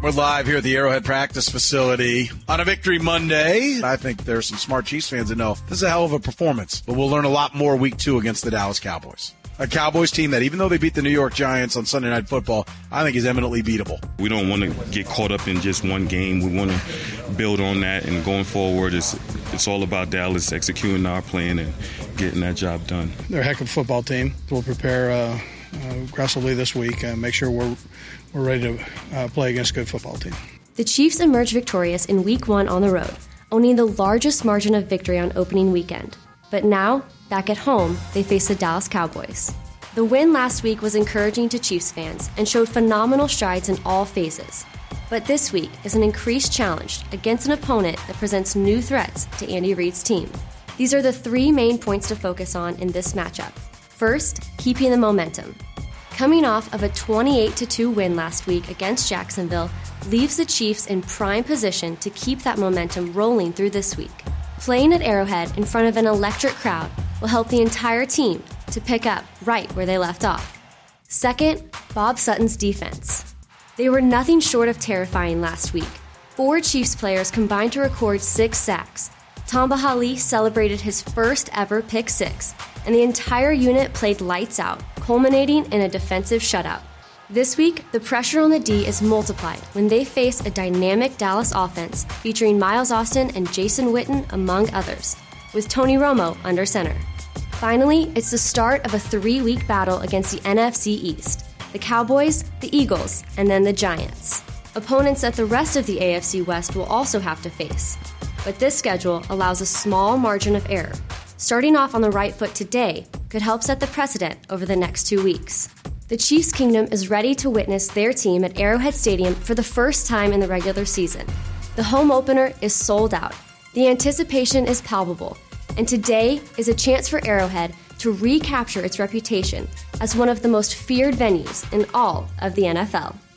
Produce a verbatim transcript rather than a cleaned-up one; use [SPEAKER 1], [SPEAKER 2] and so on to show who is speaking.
[SPEAKER 1] We're live here at the Arrowhead practice facility on a Victory Monday. I think there's some smart Chiefs fans that know this is a hell of a performance, but we'll learn a lot more week two against the Dallas Cowboys. A Cowboys team that, even though they beat the New York Giants on Sunday Night Football, I think is eminently beatable.
[SPEAKER 2] We don't want to get caught up in just one game. We want to build on that, and going forward, it's, it's all about Dallas executing our plan and getting that job done.
[SPEAKER 3] They're a heck of a football team. We'll prepare uh, uh, aggressively this week and make sure we're, we're ready to uh, play against a good football team.
[SPEAKER 4] The Chiefs emerged victorious in Week one on the road, owning the largest margin of victory on opening weekend. But now, back at home, they face the Dallas Cowboys. The win last week was encouraging to Chiefs fans and showed phenomenal strides in all phases. But this week is an increased challenge against an opponent that presents new threats to Andy Reid's team. These are the three main points to focus on in this matchup. First, keeping the momentum. Coming off of a twenty-eight to two win last week against Jacksonville leaves the Chiefs in prime position to keep that momentum rolling through this week. Playing at Arrowhead in front of an electric crowd will help the entire team to pick up right where they left off. Second, Bob Sutton's defense. They were nothing short of terrifying last week. Four Chiefs players combined to record six sacks. Tamba Hali celebrated his first ever pick six, and the entire unit played lights out, culminating in a defensive shutout. This week, the pressure on the D is multiplied when they face a dynamic Dallas offense featuring Miles Austin and Jason Witten, among others, with Tony Romo under center. Finally, it's the start of a three-week battle against the N F C East, the Cowboys, the Eagles, and then the Giants, opponents that the rest of the A F C West will also have to face. But this schedule allows a small margin of error. Starting off on the right foot today could help set the precedent over the next two weeks. The Chiefs Kingdom is ready to witness their team at Arrowhead Stadium for the first time in the regular season. The home opener is sold out. The anticipation is palpable, and today is a chance for Arrowhead to recapture its reputation as one of the most feared venues in all of the N F L.